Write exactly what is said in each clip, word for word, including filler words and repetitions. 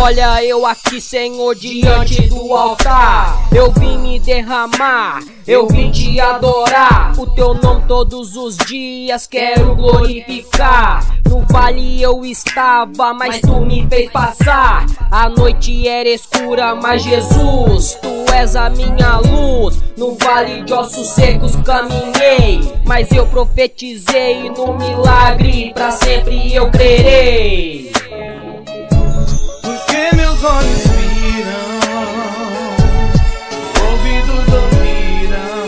Olha eu aqui, Senhor, diante do altar. Eu vim me derramar, eu vim te adorar. O teu nome todos os dias quero glorificar. No vale eu estava, mas tu me fez passar. A noite era escura, mas Jesus, tu és a minha luz. No vale de ossos secos caminhei, mas eu profetizei no milagre, pra sempre eu crerei. Porque meus olhos viram, ouvidos ouviram,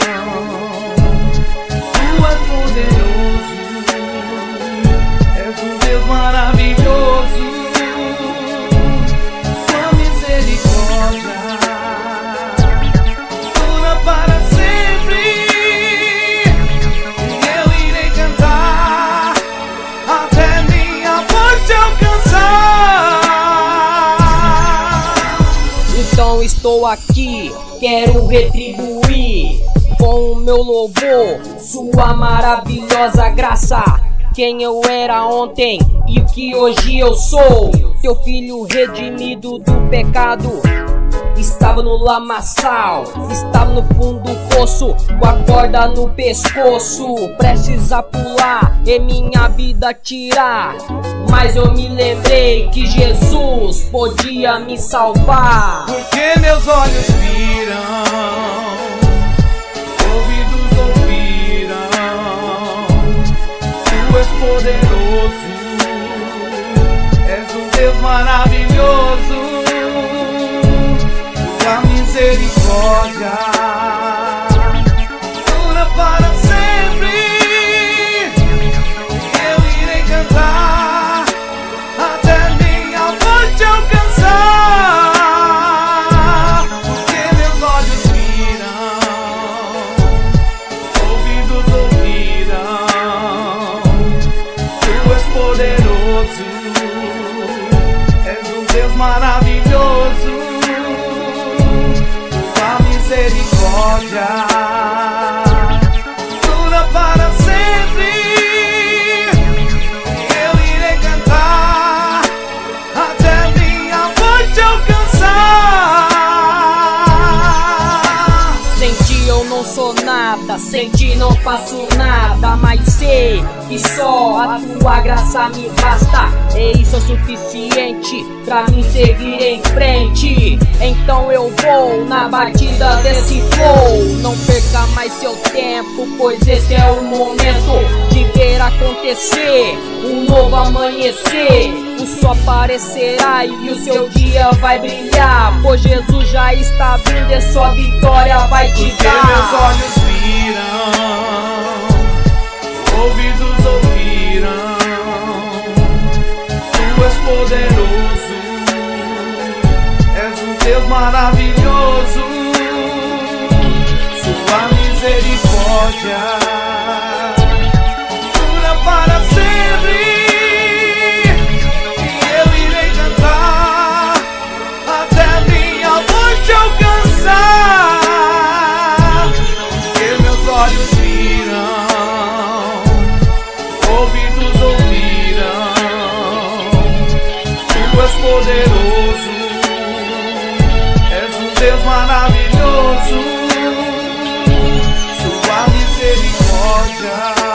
tu és poderoso, és um Deus maravilhoso, sua misericórdia dura para sempre, e eu irei cantar até minha morte alcançar. Então estou aqui, quero retribuir com o meu louvor sua maravilhosa graça. Quem eu era ontem e o que hoje eu sou, teu filho redimido do pecado. Estava no lamaçal, estava no fundo do poço, com a corda no pescoço, prestes a pular e minha vida tirar. Mas eu me lembrei que Jesus podia me salvar. Porque meus olhos viram, ouvidos ouviram, tu és poderoso, és um Deus maravilhoso, tua misericórdia dura para sempre, eu irei cantar até minha morte alcançar. Porque meus olhos viram, ouvidos ouviram, tu és poderoso, és um Deus maravilhoso, misericórdia dura para sempre, eu irei cantar até minha morte alcançar. Sem ti eu não sou nada, sem ti não faço nada, mas sei que só a tua graça me basta. E isso é suficiente pra mim seguir em frente. Então eu vou na batida desse flow. Não perca mais seu tempo, pois esse é o momento de ver acontecer um novo amanhecer. O sol aparecerá e o seu dia vai brilhar, pois Jesus já está vindo e sua vitória vai te Porque dar. meus olhos viram, ouvidos ouviram, tu és poderoso, és um Deus maravilhoso, sua misericórdia dura para sempre, e eu irei cantar até minha morte alcançar. Porque meus olhos viram, ouvidos ouviram, tu és poderoso, és um Deus maravilhoso, sua misericórdia